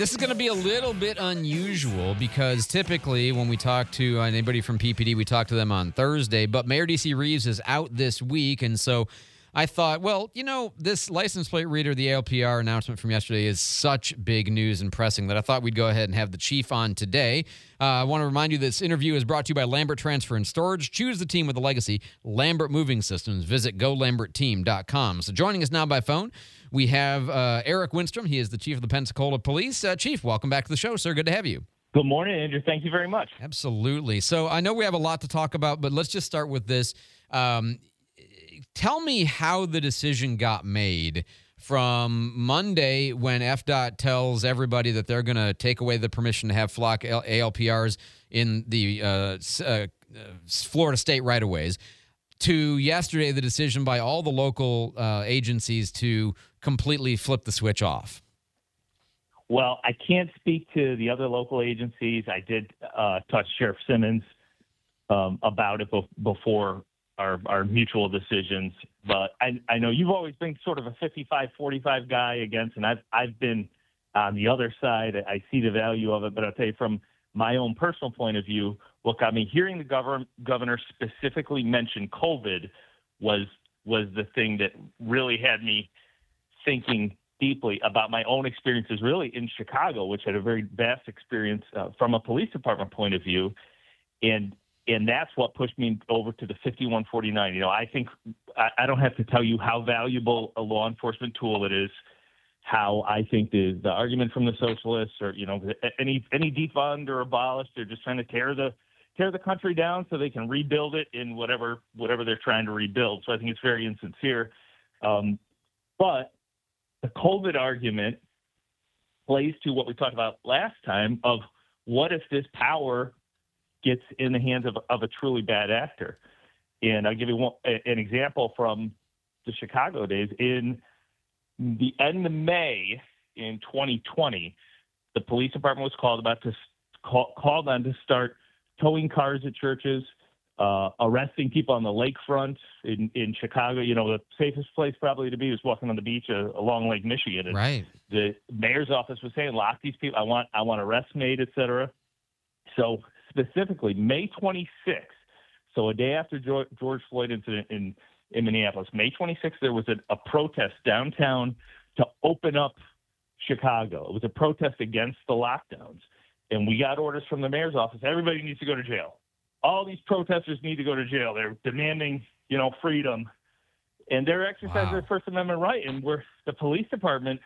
This is going to be a little bit unusual because typically when we talk to anybody from PPD, we talk to them on Thursday, but Mayor D.C. Reeves is out this week, and so I thought, well, this license plate reader, the ALPR announcement from yesterday is such big news and pressing that I thought we'd go ahead and have the chief on today. I want to remind you this interview is brought to you by Lambert Transfer and Storage. Choose the team with a legacy. Lambert Moving Systems. Visit GoLambertTeam.com. So joining us now by phone, we have Eric Winstrom. He is the chief of the Pensacola Police. Chief, welcome back to the show, sir. Good to have you. Good morning, Andrew. Thank you very much. Absolutely. So I know we have a lot to talk about, but let's just start with this. Tell me how the decision got made from Monday when FDOT tells everybody that they're going to take away the permission to have flock ALPRs in the Florida state right-of-ways, to yesterday the decision by all the local agencies to completely flip the switch off. Well, I can't speak to the other local agencies. I did touch Sheriff Simmons about it before our mutual decisions, but I know you've always been sort of a 55-45 guy against, and I've been on the other side. I see the value of it, but I'll tell you from my own personal point of view, what got me hearing the governor specifically mention COVID was the thing that really had me thinking deeply about my own experiences really in Chicago, which had a very vast experience from a police department point of view. And that's what pushed me over to the 5149. I think I don't have to tell you how valuable a law enforcement tool it is, how I think the argument from the socialists or, any defund or abolish, they're just trying to tear the country down so they can rebuild it in whatever they're trying to rebuild. So I think it's very insincere. But the COVID argument plays to what we talked about last time of what if this power gets in the hands of a truly bad actor. And I'll give you an example from the Chicago days. In the end of May in 2020, the police department was called on to start towing cars at churches, arresting people on the lakefront in Chicago. The safest place probably to be was walking on the beach along Lake Michigan. And right. The mayor's office was saying, lock these people. I want arrests made, et cetera. So specifically, May 26th, so a day after George Floyd incident in Minneapolis, May 26th, there was a protest downtown to open up Chicago. It was a protest against the lockdowns. And we got orders from the mayor's office. Everybody needs to go to jail. All these protesters need to go to jail. They're demanding, freedom. And they're exercising their First Amendment right. And where the police department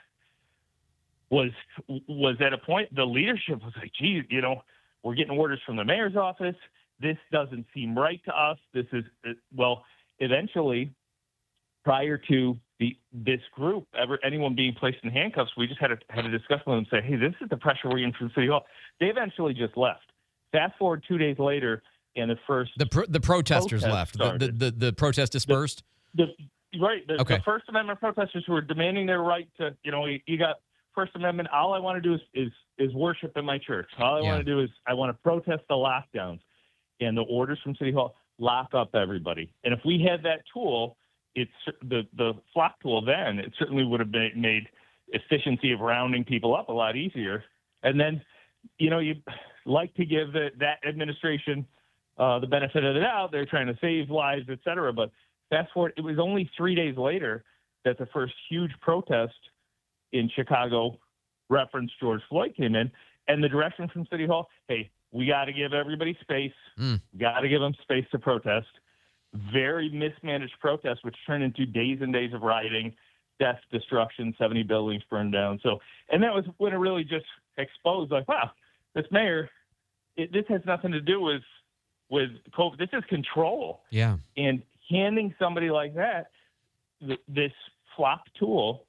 was at a point, the leadership was like, geez, we're getting orders from the mayor's office. This doesn't seem right to us. This is, eventually, prior to this group, anyone being placed in handcuffs, we just had a discussion with them and say, hey, this is the pressure we're getting from City Hall. They eventually just left. Fast forward 2 days later, and the first the protesters left. The protest dispersed. The First Amendment protesters who were demanding their right to, you got First Amendment. All I want to do is worship in my church. All I want to do is I want to protest the lockdowns, and the orders from City Hall lock up everybody. And if we had that tool, it's the flock tool. Then it certainly would have made efficiency of rounding people up a lot easier. And then, you like to give that administration the benefit of the doubt. They're trying to save lives, et cetera. But fast forward, it was only 3 days later that the first huge protest in Chicago referenced George Floyd came in, and the direction from City Hall, hey, we got to give everybody space. Got to give them space to protest. Very mismanaged protest, which turned into days and days of rioting, death, destruction, 70 buildings burned down. So, and that was when it really just exposed, like, wow, this mayor, this has nothing to do with COVID. This is control. Yeah. And handing somebody like that this flock tool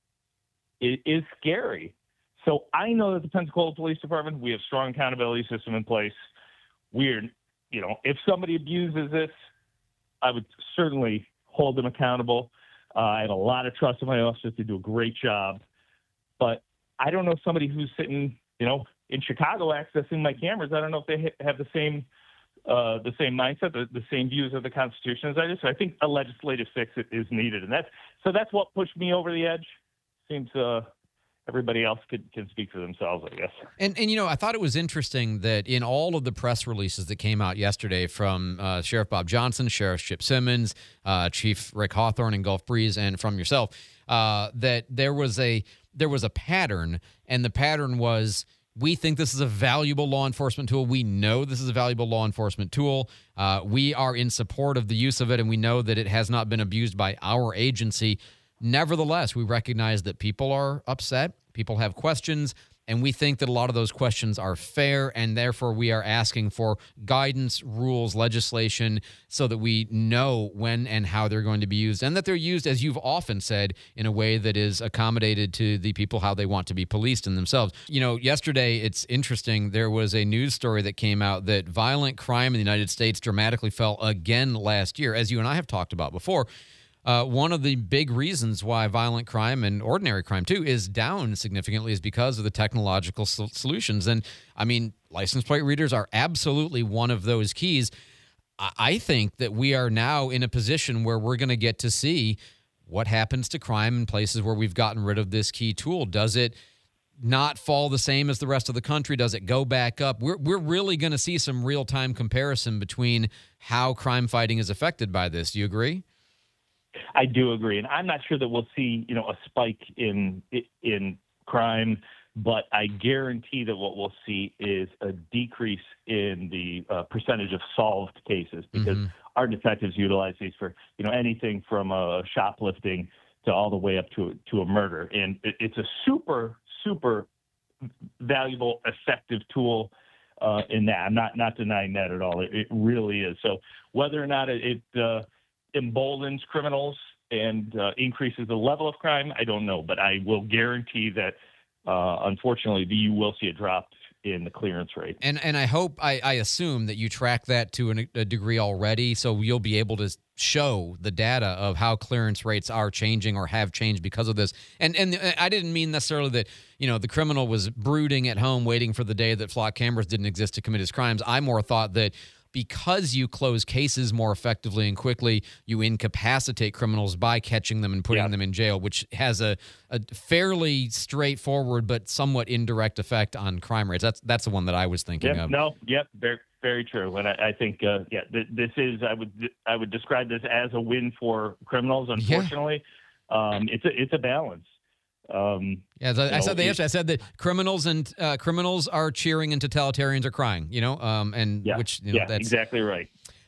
is scary. So I know that the Pensacola Police Department, we have strong accountability system in place. If somebody abuses this, I would certainly hold them accountable. I have a lot of trust in my officers to do a great job. But I don't know somebody who's sitting, in Chicago accessing my cameras. I don't know if they have the same mindset, the same views of the Constitution as I do. So I think a legislative fix is needed, and that's what pushed me over the edge. Seems everybody else can speak for themselves, I guess. And I thought it was interesting that in all of the press releases that came out yesterday from Sheriff Bob Johnson, Sheriff Chip Simmons, Chief Rick Hawthorne in Gulf Breeze, and from yourself, that there was a pattern, and the pattern was, we think this is a valuable law enforcement tool. We know this is a valuable law enforcement tool. We are in support of the use of it, and we know that it has not been abused by our agency. Nevertheless, we recognize that people are upset, people have questions, and we think that a lot of those questions are fair, and therefore we are asking for guidance, rules, legislation, so that we know when and how they're going to be used, and that they're used, as you've often said, in a way that is accommodated to the people how they want to be policed in themselves. Yesterday, it's interesting, there was a news story that came out that violent crime in the United States dramatically fell again last year, as you and I have talked about before. One of the big reasons why violent crime and ordinary crime, too, is down significantly is because of the technological solutions. And, I mean, license plate readers are absolutely one of those keys. I think that we are now in a position where we're going to get to see what happens to crime in places where we've gotten rid of this key tool. Does it not fall the same as the rest of the country? Does it go back up? We're really going to see some real-time comparison between how crime fighting is affected by this. Do you agree? I do agree, and I'm not sure that we'll see, a spike in crime, but I guarantee that what we'll see is a decrease in the percentage of solved cases, because our detectives utilize these for, anything from shoplifting to all the way up to a murder, and it's a super valuable, effective tool in that. I'm not denying that at all. It really is. So whether or not it emboldens criminals and increases the level of crime, I don't know, but I will guarantee that unfortunately you will see a drop in the clearance rate. And I hope, I assume that you track that to a degree already, so you'll be able to show the data of how clearance rates are changing or have changed because of this. And I didn't mean necessarily that, the criminal was brooding at home waiting for the day that flock cameras didn't exist to commit his crimes. I more thought that because you close cases more effectively and quickly, you incapacitate criminals by catching them and putting them in jail, which has a fairly straightforward but somewhat indirect effect on crime rates. That's the one that I was thinking of. Very, very true. And I think, this is, I would describe this as a win for criminals. Unfortunately, it's a balance. I said that criminals are cheering and totalitarians are crying, that's exactly right.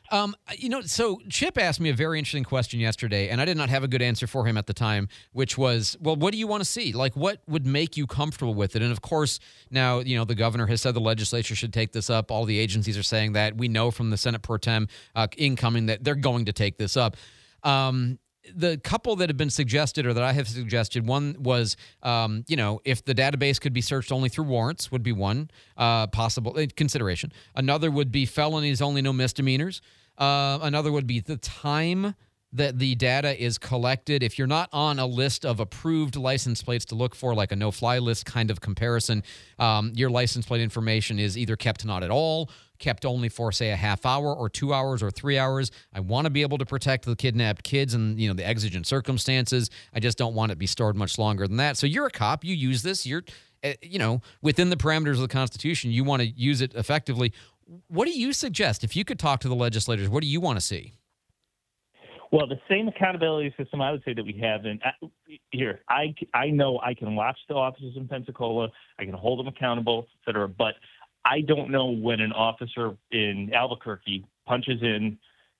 So Chip asked me a very interesting question yesterday, and I did not have a good answer for him at the time, which was, well, what do you want to see? Like, what would make you comfortable with it? And of course, now, the governor has said the legislature should take this up. All the agencies are saying that. We know from the Senate pro tem incoming that they're going to take this up. The couple that have been suggested, or that I have suggested, one was, if the database could be searched only through warrants, would be one possible consideration. Another would be felonies only, no misdemeanors. Another would be the time that the data is collected. If you're not on a list of approved license plates to look for, like a no-fly list kind of comparison, your license plate information is either kept not at all, kept only for, say, a half hour or 2 hours or 3 hours. I want to be able to protect the kidnapped kids and, the exigent circumstances. I just don't want it to be stored much longer than that. So you're a cop. You use this. You're, within the parameters of the Constitution, you want to use it effectively. What do you suggest? If you could talk to the legislators, what do you want to see? Well, the same accountability system I would say that we have here. I know I can watch the officers in Pensacola. I can hold them accountable, et cetera. But I don't know when an officer in Albuquerque punches in,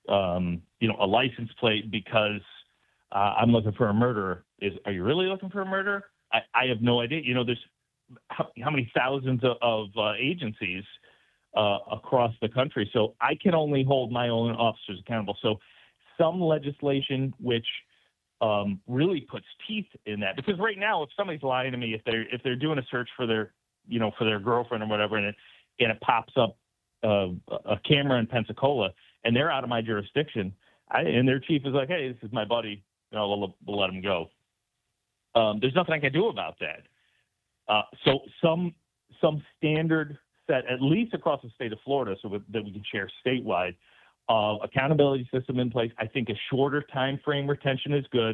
a license plate because I'm looking for a murderer. Are you really looking for a murderer? I have no idea. There's how many thousands of agencies across the country. So I can only hold my own officers accountable. So some legislation which really puts teeth in that, because right now, if somebody's lying to me, if they're doing a search for their girlfriend or whatever, and it pops up a camera in Pensacola and they're out of my jurisdiction, and their chief is like, hey, this is my buddy, we'll let him go. There's nothing I can do about that. So some standard set, at least across the state of Florida, so that we can share statewide, accountability system in place. I think a shorter time frame retention is good.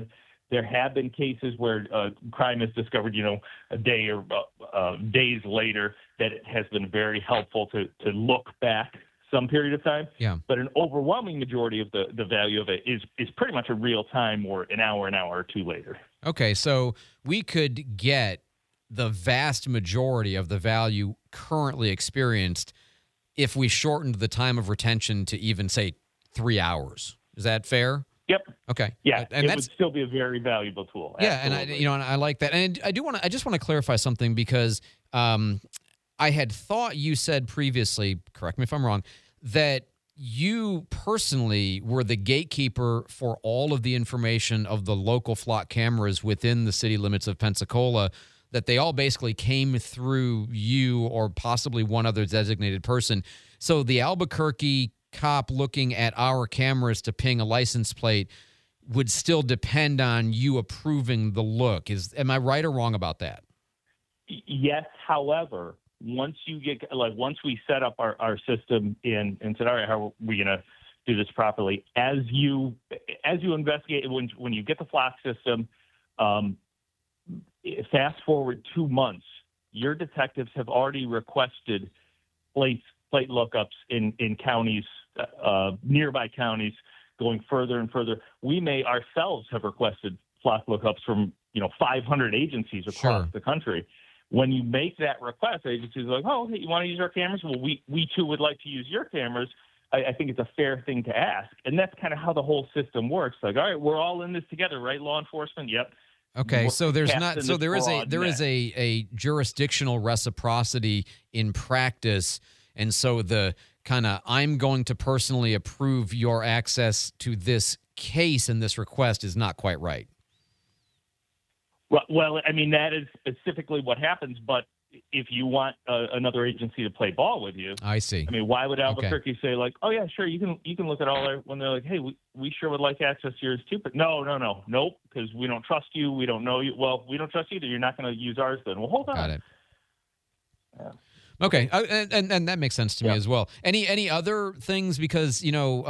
There have been cases where crime is discovered, a day or days later, that it has been very helpful to look back some period of time. Yeah. But an overwhelming majority of the value of it is pretty much a real time or an hour or two later. Okay, so we could get the vast majority of the value currently experienced if we shortened the time of retention to even, say, 3 hours. Is that fair? Yep. Okay. Yeah, and it would still be a very valuable tool. Yeah, Absolutely. and I like that. And I just want to clarify something because I had thought you said previously, correct me if I'm wrong, that you personally were the gatekeeper for all of the information of the local flock cameras within the city limits of Pensacola, that they all basically came through you or possibly one other designated person. So the Albuquerque cop looking at our cameras to ping a license plate would still depend on you approving the look. Am I right or wrong about that? Yes. However, once we set up our system and said, all right, how are we going to do this properly? As you investigate, when you get the flock system, fast forward 2 months, your detectives have already requested plate lookups in counties, nearby counties, going further and further. We may ourselves have requested flock lookups from 500 agencies across the country. When you make that request, agencies are like, oh, hey, you want to use our cameras? Well, we too would like to use your cameras. I think it's a fair thing to ask. And that's kind of how the whole system works. Like, all right, we're all in this together, right? Law enforcement. Yep. Okay, so there is a jurisdictional reciprocity in practice, and so the kind of I'm going to personally approve your access to this case and this request is not quite right. Well, I mean, that is specifically what happens, but if you want another agency to play ball with you, I see. I mean, why would Albuquerque say like, oh yeah, sure, you can look at all our, when they're like, hey, we sure would like access to yours too, but nope, because we don't trust you, we don't know you. Well, we don't trust you either. You're not going to use ours then. Well, hold on. Got it. Yeah. Okay, and that makes sense to me as well. Any other things? Because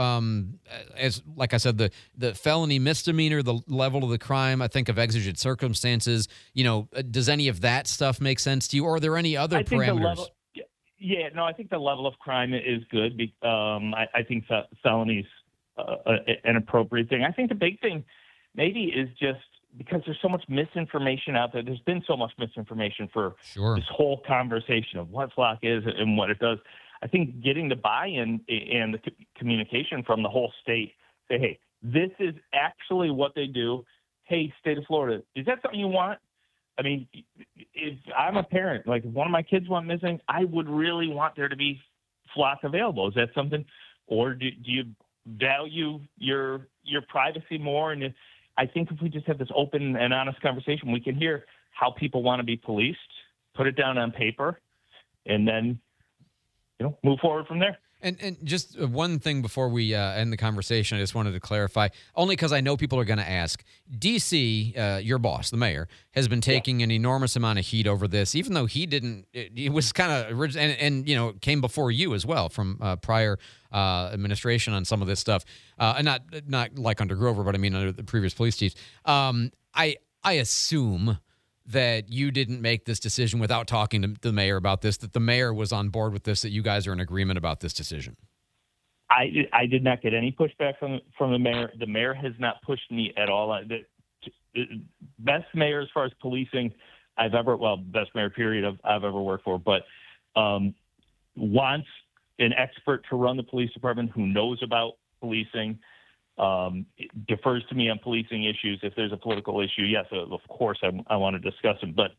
as like I said, the felony misdemeanor, the level of the crime, I think of exigent circumstances. Does any of that stuff make sense to you, or are there any other parameters? I think the level of crime is good. I think felonies an appropriate thing. I think the big thing maybe is just because there's so much misinformation out there. There's been so much misinformation for this whole conversation of what flock is and what it does. I think getting the buy-in and the communication from the whole state, say, hey, this is actually what they do. Hey, state of Florida, is that something you want? I mean, if I'm a parent, like if one of my kids went missing, I would really want there to be flock available. Is that something, or do you value your privacy more? And I think if we just have this open and honest conversation, we can hear how people want to be policed, put it down on paper, and then, move forward from there. And just one thing before we end the conversation, I just wanted to clarify, only because I know people are going to ask. D.C., your boss, the mayor, has been taking an enormous amount of heat over this, even though he didn't. It was kind of and came before you as well from prior administration on some of this stuff, and not like under Grover, but I mean under the previous police chiefs. I assume that you didn't make this decision without talking to the mayor about this, that the mayor was on board with this, that you guys are in agreement about this decision. I did not get any pushback from the mayor. The mayor has not pushed me at all. The best mayor as far as policing best mayor period I've ever worked for, but wants an expert to run the police department who knows about policing, defers to me on policing issues. If there's a political issue, yes, of course I want to discuss it. But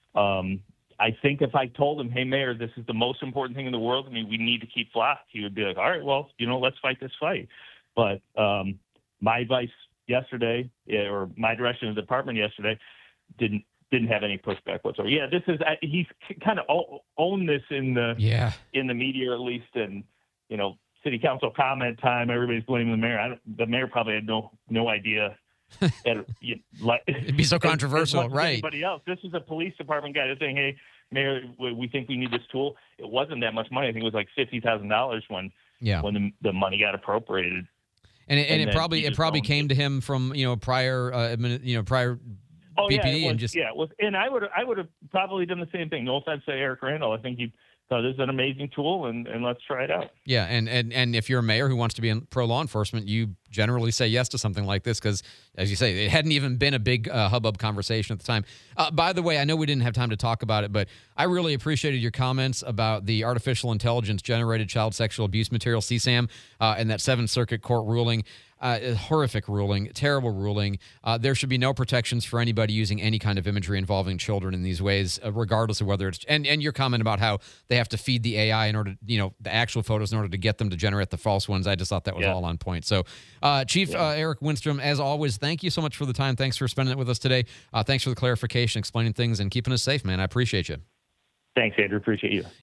I think if I told him, hey, Mayor, this is the most important thing in the world, I mean, we need to keep flock, he would be like, all right, well, let's fight this fight. But my advice yesterday, or my direction of the department yesterday, didn't have any pushback whatsoever. Yeah, this is he's kind of owned this in the media, at least, and city council comment time. Everybody's blaming the mayor. The mayor probably had no idea. It'd be so controversial, right? Anybody else? This is a police department guy that's saying, "Hey, Mayor, we think we need this tool." It wasn't that much money. I think it was like $50,000 when the money got appropriated. And it then probably he it just probably owned came it. to him from prior prior Oh yeah, BPD it was, and just yeah, it was, and I would have probably done the same thing. No offense to Eric Randall, I think he thought this is an amazing tool, and let's try it out. yeah, and if you're a mayor who wants to be in pro law enforcement, you generally say yes to something like this because, as you say, it hadn't even been a big hubbub conversation at the time. By the way, I know we didn't have time to talk about it, but I really appreciated your comments about the artificial intelligence generated child sexual abuse material, CSAM, and that Seventh Circuit Court ruling. Horrific ruling, terrible ruling. There should be no protections for anybody using any kind of imagery involving children in these ways, regardless of whether it's and your comment about how they have to feed the AI in order, the actual photos in order to get them to generate the false ones. I just thought that was all on point. So, Chief Eric Winstrom, as always, thank you so much for the time. Thanks for spending it with us today. Thanks for the clarification, explaining things, and keeping us safe, man. I appreciate you. Thanks, Andrew. Appreciate you.